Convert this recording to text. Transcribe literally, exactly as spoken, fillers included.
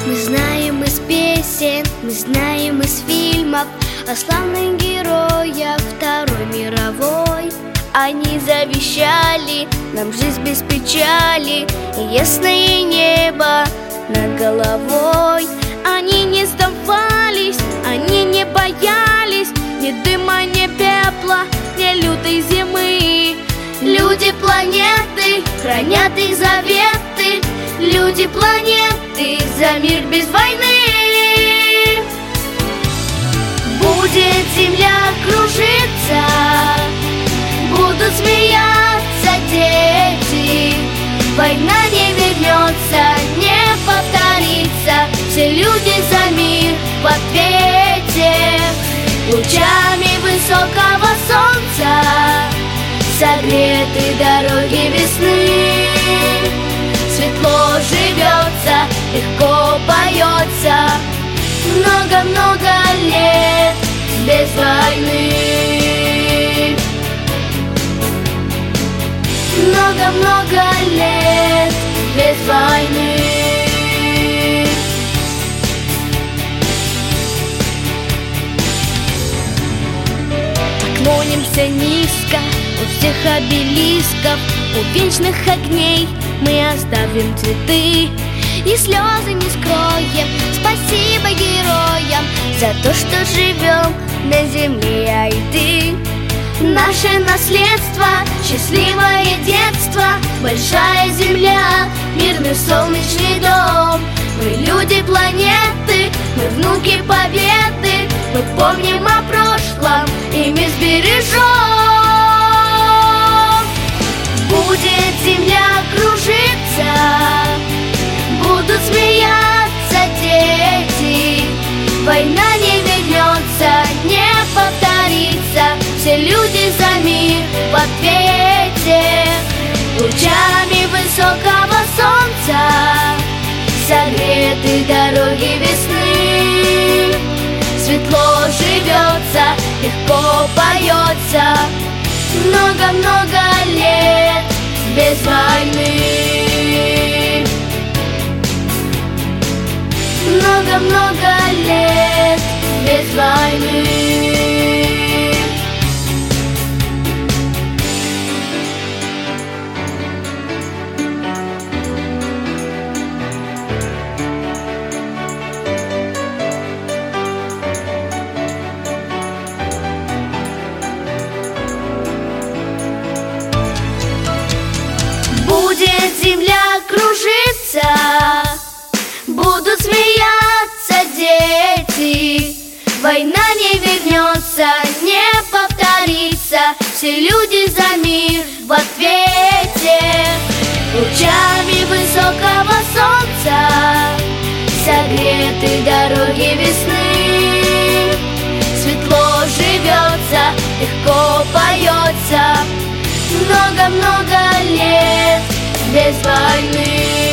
Мы знаем из песен, мы знаем из фильмов о славных героях Второй мировой. Они завещали нам жизнь без печали и ясное небо над головой. Они не сдавались, они не боялись ни дыма, ни пепла, ни лютой зимы. Люди планеты хранят их заветы, люди планеты за мир без войны. Будет земля кружиться, будут смеяться дети. Война не вернется, не повторится. Все люди за мир в ответе. Лучами высокого солнца согреты дороги весны. Светло живется, легко поется. Много-много лет без войны. Много-много лет без войны. Поклонимся низко у всех обелисков, у вечных огней мы оставим цветы и слезы не скроем. Спасибо героям за то, что живем на земле, я и ты. Наше наследство, счастливое детство, большая земля, мирный солнечный дом. Мы люди планеты, мы внуки победы. Мы помним о прошлом и мы сбережем. Будет земля кружиться, будут смеяться дети. Война не вернется, не повторится. Все люди за мир в ответе. Лучами высокого солнца согреты дороги весны. Светло живется, легко поется. Много-много лет без войны. Много-много лет без войны. Будет земля кружиться, будут смеяться дети. Война не вернется, не повторится. Все люди за мир в ответе. Лучами высокого солнца согреты дороги весны. Светло живется, легко поется. Много-много лет без войны.